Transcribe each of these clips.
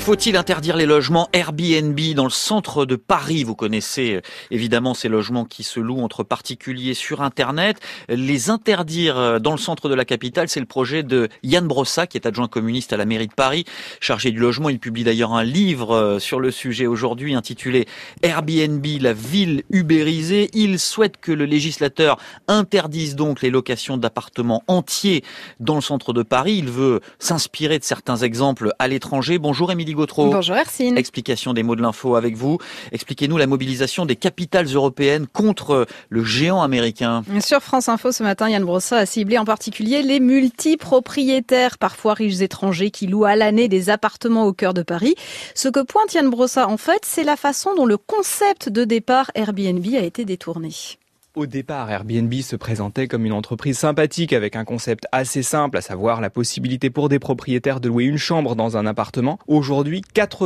Faut-il interdire les logements Airbnb dans le centre de Paris? Vous connaissez évidemment ces logements qui se louent entre particuliers sur Internet. Les interdire dans le centre de la capitale, c'est le projet de Yann Brossa, qui est adjoint communiste à la mairie de Paris, chargé du logement. Il publie d'ailleurs un livre sur le sujet aujourd'hui intitulé Airbnb, la ville ubérisée. Il souhaite que le législateur interdise donc les locations d'appartements entiers dans le centre de Paris. Il veut s'inspirer de certains exemples à l'étranger. Bonjour Émilie Gautreau. Bonjour Hercine. Explication des mots de l'info avec vous. Expliquez-nous la mobilisation des capitales européennes contre le géant américain. Sur France Info ce matin, Yann Brossa a ciblé en particulier les multipropriétaires, parfois riches étrangers, qui louent à l'année des appartements au cœur de Paris. Ce que pointe Yann Brossa, en fait, c'est la façon dont le concept de départ Airbnb a été détourné. Au départ, Airbnb se présentait comme une entreprise sympathique avec un concept assez simple, à savoir la possibilité pour des propriétaires de louer une chambre dans un appartement. Aujourd'hui,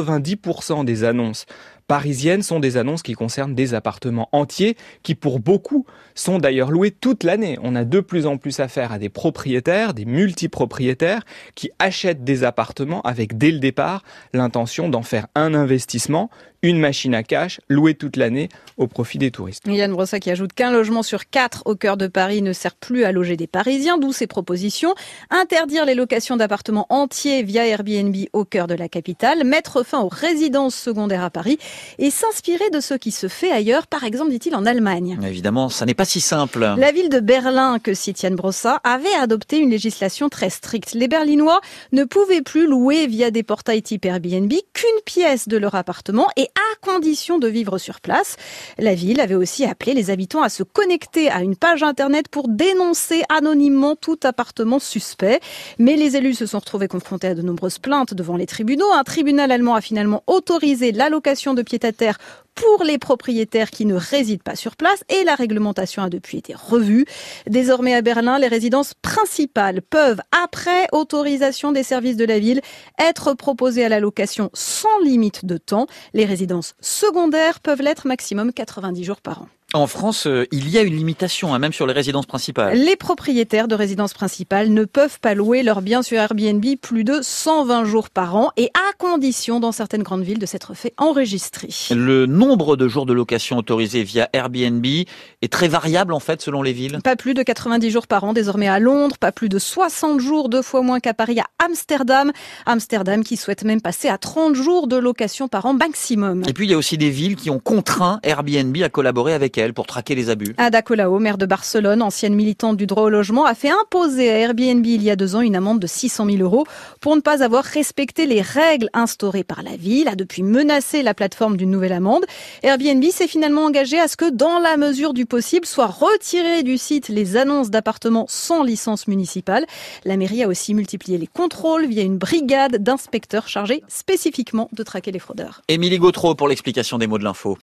90% des annonces parisiennes sont des annonces qui concernent des appartements entiers, qui pour beaucoup sont d'ailleurs loués toute l'année. On a de plus en plus affaire à des propriétaires, des multipropriétaires, qui achètent des appartements avec dès le départ l'intention d'en faire un investissement, une machine à cash, louée toute l'année au profit des touristes. Yann Brossa qui ajoute qu'un logement sur 4 au cœur de Paris ne sert plus à loger des Parisiens, d'où ses propositions. Interdire les locations d'appartements entiers via Airbnb au cœur de la capitale, mettre fin aux résidences secondaires à Paris et s'inspirer de ce qui se fait ailleurs, par exemple, dit-il, en Allemagne. Évidemment, ça n'est pas si simple. La ville de Berlin, que cite Yann Brossa, avait adopté une législation très stricte. Les Berlinois ne pouvaient plus louer via des portails type Airbnb qu'une pièce de leur appartement et à condition de vivre sur place. La ville avait aussi appelé les habitants à se connecter à une page internet pour dénoncer anonymement tout appartement suspect. Mais les élus se sont retrouvés confrontés à de nombreuses plaintes devant les tribunaux. Un tribunal allemand a finalement autorisé l'allocation de pied-à-terre pour les propriétaires qui ne résident pas sur place et la réglementation a depuis été revue. Désormais à Berlin, les résidences principales peuvent, après autorisation des services de la ville, être proposées à la location sans limite de temps. Les résidences secondaires peuvent l'être maximum 90 jours par an. En France, il y a une limitation, même sur les résidences principales. Les propriétaires de résidences principales ne peuvent pas louer leurs biens sur Airbnb plus de 120 jours par an et à condition, dans certaines grandes villes, de s'être fait enregistrer. Le nombre de jours de location autorisés via Airbnb est très variable, en fait, selon les villes. Pas plus de 90 jours par an désormais à Londres, pas plus de 60 jours, 2 fois moins qu'à Paris, à Amsterdam. Amsterdam qui souhaite même passer à 30 jours de location par an maximum. Et puis, il y a aussi des villes qui ont contraint Airbnb à collaborer avec elles pour traquer les abus. Ada Colau, maire de Barcelone, ancienne militante du droit au logement, a fait imposer à Airbnb il y a 2 ans une amende de 600 000 € pour ne pas avoir respecté les règles instaurées par la ville, a depuis menacé la plateforme d'une nouvelle amende. Airbnb s'est finalement engagé à ce que, dans la mesure du possible, soient retirées du site les annonces d'appartements sans licence municipale. La mairie a aussi multiplié les contrôles via une brigade d'inspecteurs chargés spécifiquement de traquer les fraudeurs. Émilie Gautreau pour l'explication des mots de l'info.